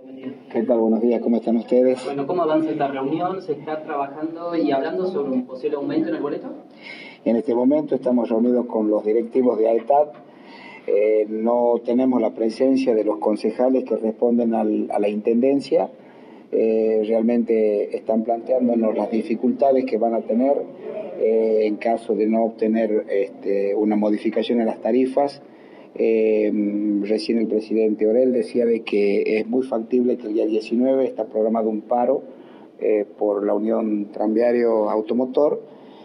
Buen día. ¿Qué tal? Buenos días, ¿cómo están ustedes? Bueno, ¿cómo avanza esta reunión? ¿Se está trabajando y hablando sobre un posible aumento en el boleto? En este momento estamos reunidos con los directivos de AETAD. No tenemos la presencia de los concejales que responden a la intendencia. Realmente están planteándonos las dificultades que van a tener en caso de no obtener una modificación en las tarifas. Recién el presidente Orell decía de que es muy factible que el día 19 está programado un paro por la Unión Tranviario Automotor.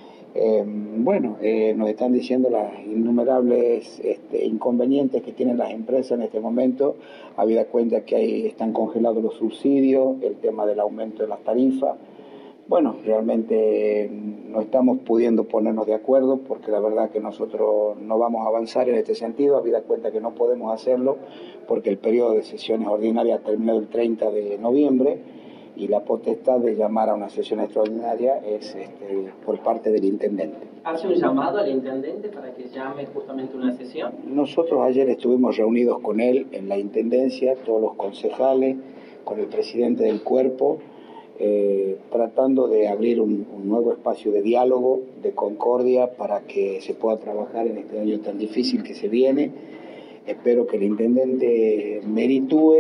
Nos están diciendo las innumerables inconvenientes que tienen las empresas en este momento, habida cuenta que ahí están congelados los subsidios, el tema del aumento de las tarifas. Bueno, realmente no estamos pudiendo ponernos de acuerdo porque la verdad que nosotros no vamos a avanzar en este sentido, habida cuenta que no podemos hacerlo porque el periodo de sesiones ordinarias terminó el 30 de noviembre y la potestad de llamar a una sesión extraordinaria es por parte del intendente. ¿Hace un llamado al intendente para que llame justamente una sesión? Nosotros ayer estuvimos reunidos con él en la intendencia, todos los concejales, con el presidente del cuerpo, tratando de abrir un nuevo espacio de diálogo, de concordia, para que se pueda trabajar en este año tan difícil que se viene. Espero que el intendente meritúe,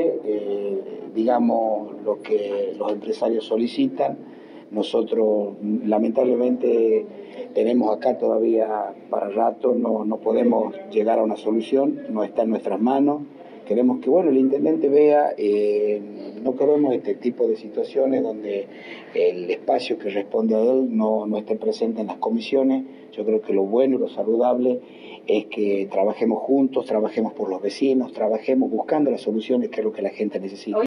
lo que los empresarios solicitan. Nosotros lamentablemente tenemos acá todavía para rato, no podemos llegar a una solución, no está en nuestras manos. Queremos que el intendente vea, no queremos este tipo de situaciones donde el espacio que responde a él no esté presente en las comisiones. Yo creo que lo bueno y lo saludable es que trabajemos juntos, trabajemos por los vecinos, trabajemos buscando las soluciones que es lo que la gente necesita.